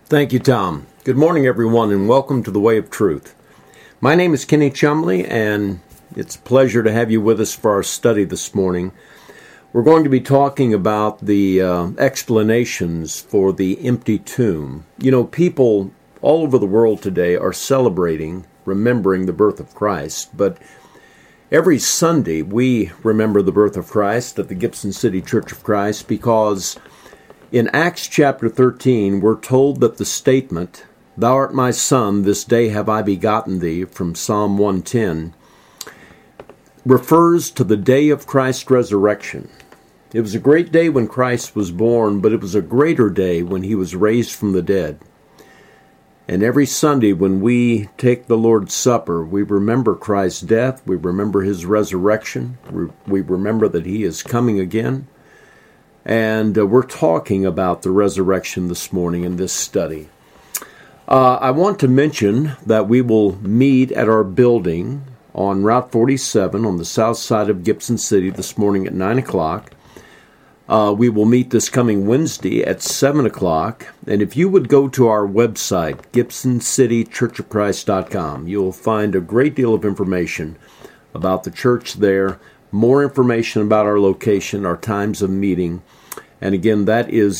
Thank you, Tom. Good morning, everyone, and welcome to the Way of Truth. My name is Kenny Chumley, and it's a pleasure to have you with us for our study this morning. We're going to be talking about the explanations for the empty tomb. You know, people all over the world today are celebrating, remembering the birth of Christ, but every Sunday we remember the birth of Christ at the Gibson City Church of Christ because in Acts chapter 13, we're told that the statement, "Thou art my son, this day have I begotten thee," from Psalm 110, refers to the day of Christ's resurrection. It was a great day when Christ was born, but it was a greater day when he was raised from the dead. And every Sunday when we take the Lord's Supper, we remember Christ's death, we remember his resurrection, we remember that he is coming again. And we're talking about the resurrection this morning in this study. I want to mention that we will meet at our building on Route 47 on the south side of Gibson City this morning at 9 o'clock. We will meet this coming Wednesday at 7 o'clock. And if you would go to our website, GibsonCityChurchOfChrist.com, you'll find a great deal of information about the church there, more information about our location, our times of meeting. And again, that is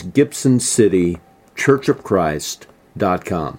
GibsonCityChurchOfChrist.com.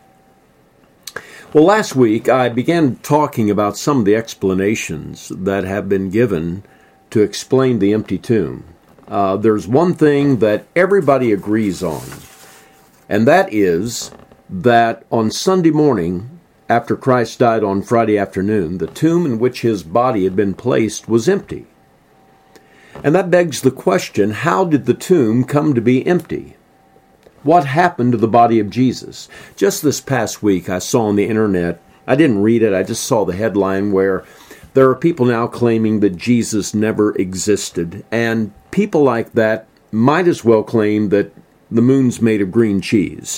Well, last week I began talking about some of the explanations that have been given to explain the empty tomb. There's one thing that everybody agrees on, and that is that on Sunday morning, after Christ died on Friday afternoon, the tomb in which his body had been placed was empty. And that begs the question, how did the tomb come to be empty? What happened to the body of Jesus? Just this past week, I saw on the internet, I didn't read it, I just saw the headline where there are people now claiming that Jesus never existed. And people like that might as well claim that the moon's made of green cheese.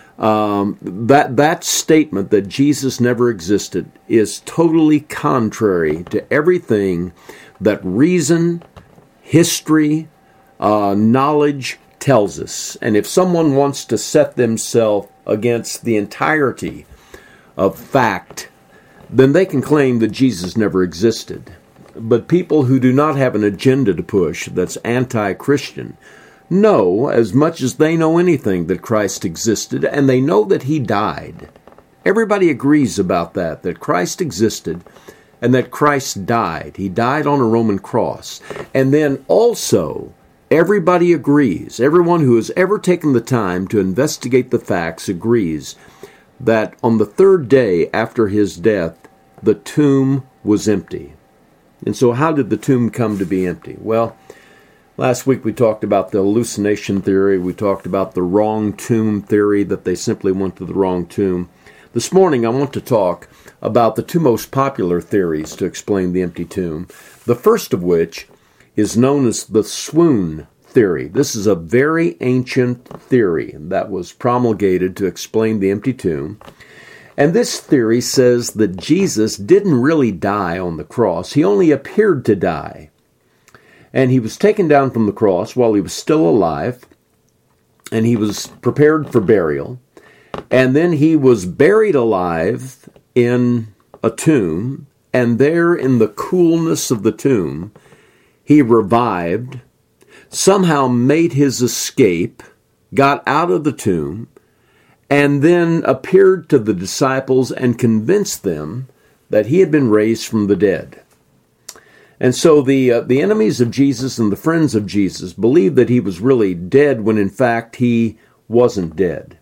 That statement that Jesus never existed is totally contrary to everything that reason, history, knowledge tells us. And if someone wants to set themselves against the entirety of fact, then they can claim that Jesus never existed. But people who do not have an agenda to push that's anti-Christian know, as much as they know anything, that Christ existed, and they know that he died. Everybody agrees about that Christ existed and that Christ died. He died on a Roman cross. And then also, everybody agrees, everyone who has ever taken the time to investigate the facts agrees that on the third day after his death, the tomb was empty. And so how did the tomb come to be empty? Well, last week we talked about the hallucination theory. We talked about the wrong tomb theory, that they simply went to the wrong tomb. This morning I want to talk about the two most popular theories to explain the empty tomb. The first of which is known as the swoon theory. This is a very ancient theory that was promulgated to explain the empty tomb. And this theory says that Jesus didn't really die on the cross. He only appeared to die. And he was taken down from the cross while he was still alive, and he was prepared for burial. And then he was buried alive in a tomb, and there in the coolness of the tomb, he revived, somehow made his escape, got out of the tomb, and then appeared to the disciples and convinced them that he had been raised from the dead. And so the enemies of Jesus and the friends of Jesus believed that he was really dead when in fact he wasn't dead.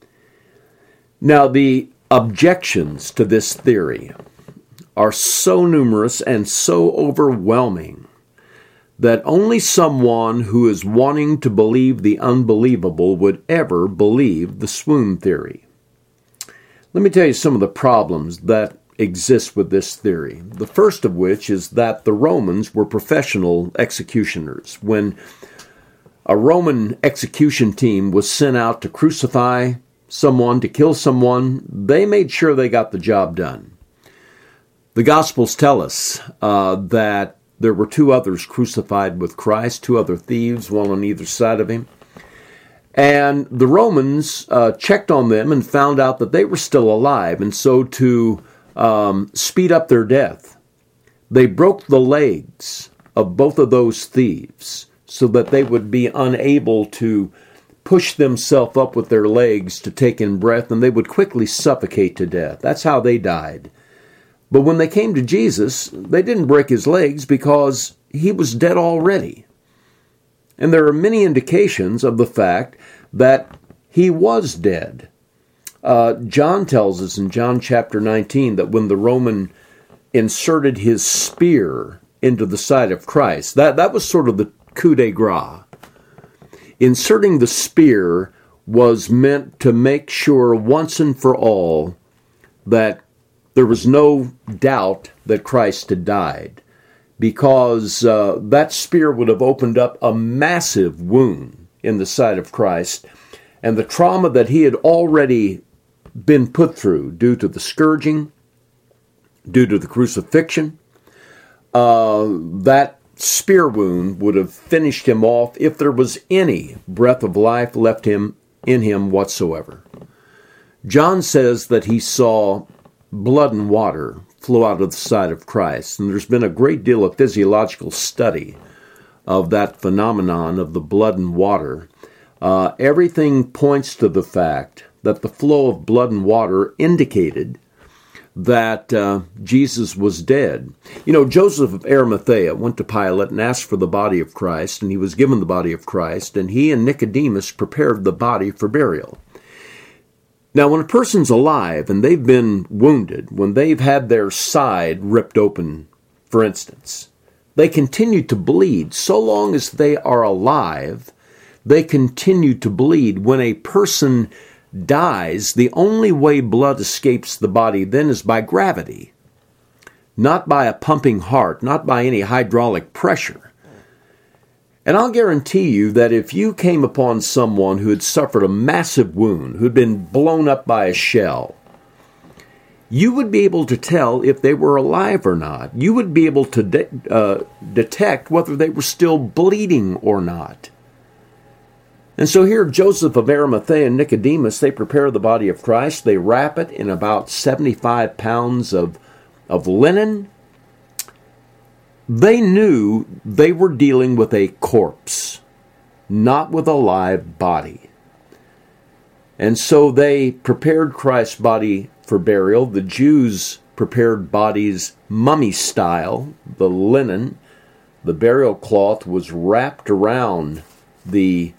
Now the objections to this theory are so numerous and so overwhelming that only someone who is wanting to believe the unbelievable would ever believe the swoon theory. Let me tell you some of the problems that exist with this theory. The first of which is that the Romans were professional executioners. When a Roman execution team was sent out to crucify someone, to kill someone, they made sure they got the job done. The Gospels tell us that there were two others crucified with Christ, two other thieves, one on either side of him. And the Romans checked on them and found out that they were still alive. And so to speed up their death, they broke the legs of both of those thieves so that they would be unable to push themselves up with their legs to take in breath, and they would quickly suffocate to death. That's how they died. But when they came to Jesus, they didn't break his legs because he was dead already. And there are many indications of the fact that he was dead. John tells us in John chapter 19 that when the Roman inserted his spear into the side of Christ, that was sort of the coup de grace. Inserting the spear was meant to make sure once and for all that there was no doubt that Christ had died, because that spear would have opened up a massive wound in the side of Christ, and the trauma that he had already been put through due to the scourging, due to the crucifixion, that spear wound would have finished him off if there was any breath of life left in him whatsoever. John says that he saw blood and water flow out of the side of Christ, and there's been a great deal of physiological study of that phenomenon of the blood and water. Everything points to the fact that the flow of blood and water indicated that Jesus was dead. You know, Joseph of Arimathea went to Pilate and asked for the body of Christ, and he was given the body of Christ, and he and Nicodemus prepared the body for burial. Now, when a person's alive and they've been wounded, when they've had their side ripped open, for instance, they continue to bleed. So long as they are alive, they continue to bleed. When a person dies, the only way blood escapes the body then is by gravity, not by a pumping heart, not by any hydraulic pressure. And I'll guarantee you that if you came upon someone who had suffered a massive wound, who had been blown up by a shell, you would be able to tell if they were alive or not. You would be able to detect whether they were still bleeding or not. And so here, Joseph of Arimathea and Nicodemus, they prepare the body of Christ. They wrap it in about 75 pounds of linen. They knew they were dealing with a corpse, not with a live body. And so they prepared Christ's body for burial. The Jews prepared bodies mummy style. The linen, the burial cloth, was wrapped around the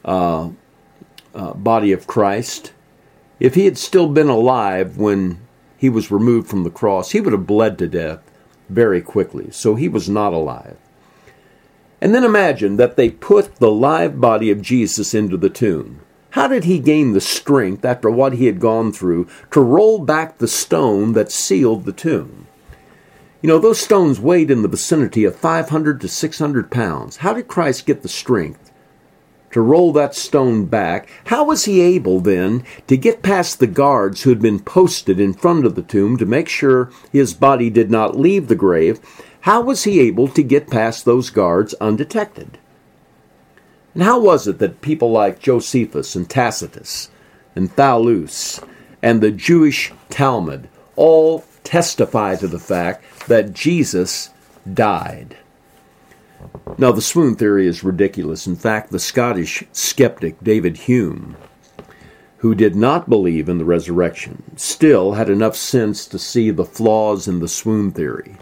body of Christ. If he had still been alive when he was removed from the cross, he would have bled to death very quickly. So he was not alive. And then imagine that they put the live body of Jesus into the tomb. How did he gain the strength after what he had gone through to roll back the stone that sealed the tomb? You know, those stones weighed in the vicinity of 500 to 600 pounds. How did Christ get the strength to roll that stone back? How was he able then to get past the guards who had been posted in front of the tomb to make sure his body did not leave the grave? How was he able to get past those guards undetected? And how was it that people like Josephus and Tacitus and Thallus and the Jewish Talmud all testify to the fact that Jesus died? Now, the swoon theory is ridiculous. In fact, the Scottish skeptic David Hume, who did not believe in the resurrection, still had enough sense to see the flaws in the swoon theory.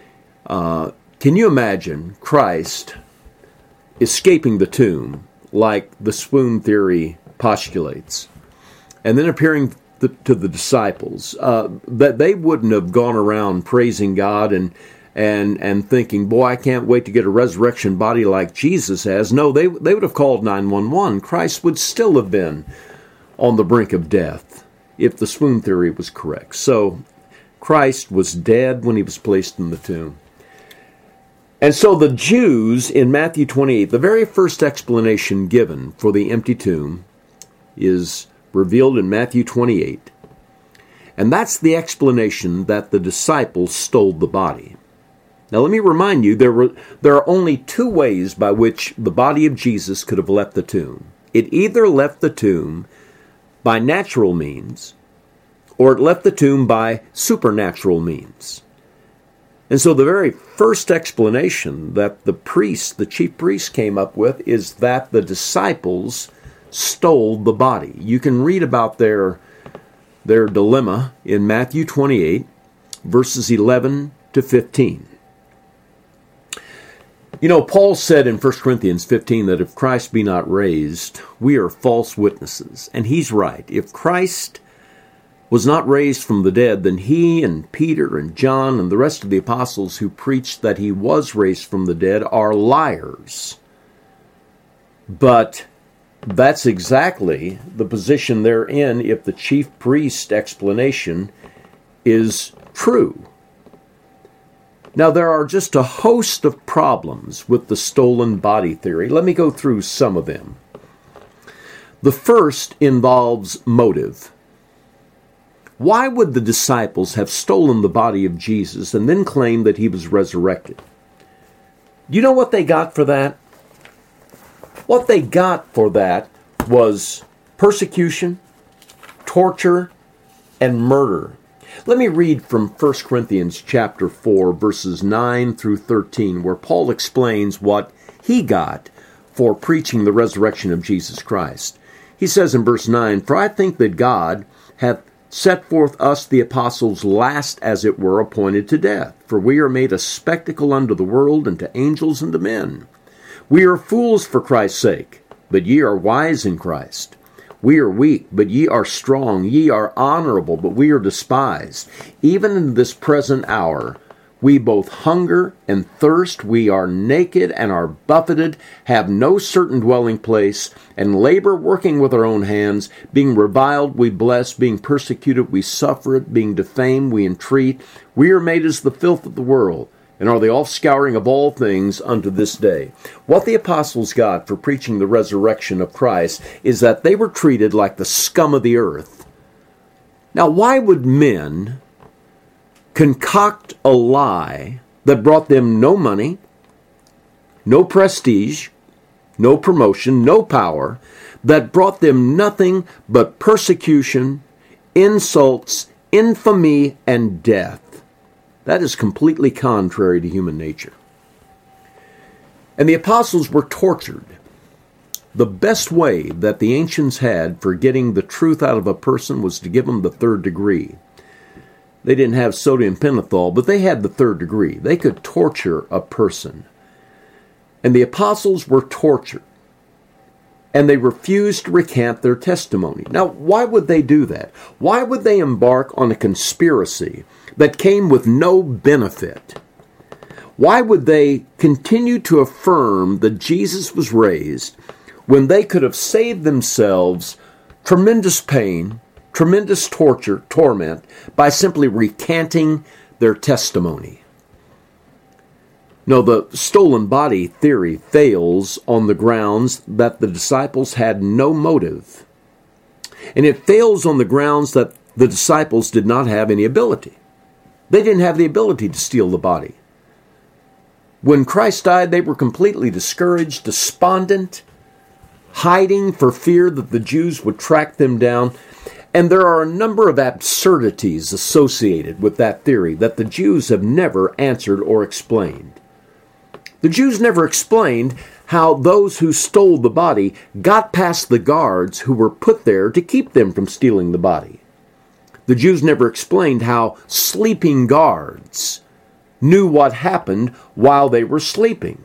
Can you imagine Christ escaping the tomb like the swoon theory postulates, and then appearing to the disciples? That they wouldn't have gone around praising God and thinking, boy, I can't wait to get a resurrection body like Jesus has. No, they would have called 911. Christ would still have been on the brink of death if the swoon theory was correct. So Christ was dead when he was placed in the tomb. And so the Jews in Matthew 28, the very first explanation given for the empty tomb is revealed in Matthew 28. And that's the explanation that the disciples stole the body. Now let me remind you, there are only two ways by which the body of Jesus could have left the tomb. It either left the tomb by natural means, or it left the tomb by supernatural means. And so the very first explanation that the chief priest came up with is that the disciples stole the body. You can read about their dilemma in Matthew 28, verses 11 to 15. You know, Paul said in 1 Corinthians 15 that if Christ be not raised, we are false witnesses. And he's right. If Christ was not raised from the dead, then he and Peter and John and the rest of the apostles who preached that he was raised from the dead are liars. But that's exactly the position they're in if the chief priest explanation is true. Now, there are just a host of problems with the stolen body theory. Let me go through some of them. The first involves motive. Why would the disciples have stolen the body of Jesus and then claim that he was resurrected? Do you know what they got for that? What they got for that was persecution, torture, and murder. Let me read from 1 Corinthians chapter 4, verses 9 through 13, where Paul explains what he got for preaching the resurrection of Jesus Christ. He says in verse 9, "For I think that God hath set forth us the apostles last, as it were, appointed to death. For we are made a spectacle unto the world, and to angels, and to men. We are fools for Christ's sake, but ye are wise in Christ. We are weak, but ye are strong. Ye are honorable, but we are despised. Even in this present hour, we both hunger and thirst. We are naked and are buffeted, have no certain dwelling place, and labor working with our own hands. Being reviled, we bless. Being persecuted, we suffer it. Being defamed, we entreat. We are made as the filth of the world, and are the offscouring of all things unto this day." What the apostles got for preaching the resurrection of Christ is that they were treated like the scum of the earth. Now, why would men concoct a lie that brought them no money, no prestige, no promotion, no power, that brought them nothing but persecution, insults, infamy, and death? That is completely contrary to human nature. And the apostles were tortured. The best way that the ancients had for getting the truth out of a person was to give them the third degree. They didn't have sodium pentothal, but they had the third degree. They could torture a person. And the apostles were tortured. And they refused to recant their testimony. Now, why would they do that? Why would they embark on a conspiracy that came with no benefit? Why would they continue to affirm that Jesus was raised when they could have saved themselves tremendous pain, tremendous torment, by simply recanting their testimony? No, the stolen body theory fails on the grounds that the disciples had no motive. And it fails on the grounds that the disciples did not have any ability. They didn't have the ability to steal the body. When Christ died, they were completely discouraged, despondent, hiding for fear that the Jews would track them down. And there are a number of absurdities associated with that theory that the Jews have never answered or explained. The Jews never explained how those who stole the body got past the guards who were put there to keep them from stealing the body. The Jews never explained how sleeping guards knew what happened while they were sleeping.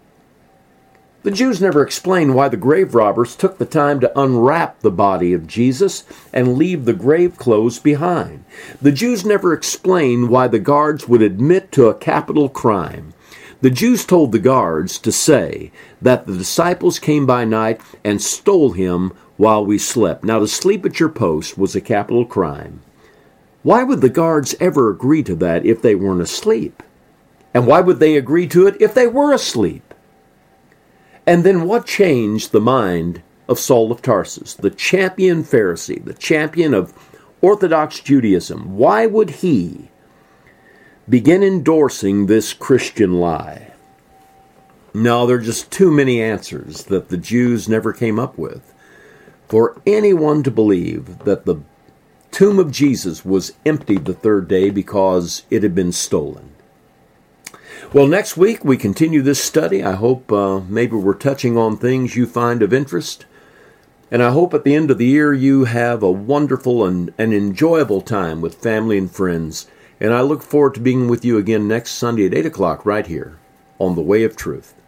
The Jews never explained why the grave robbers took the time to unwrap the body of Jesus and leave the grave clothes behind. The Jews never explained why the guards would admit to a capital crime. The Jews told the guards to say that the disciples came by night and stole him while we slept. Now, to sleep at your post was a capital crime. Why would the guards ever agree to that if they weren't asleep? And why would they agree to it if they were asleep? And then what changed the mind of Saul of Tarsus, the champion Pharisee, the champion of Orthodox Judaism? Why would he begin endorsing this Christian lie? No, there are just too many answers that the Jews never came up with for anyone to believe that the tomb of Jesus was emptied the third day because it had been stolen. Well, next week we continue this study. I hope maybe we're touching on things you find of interest. And I hope at the end of the year you have a wonderful and enjoyable time with family and friends. And I look forward to being with you again next Sunday at 8 o'clock right here on The Way of Truth.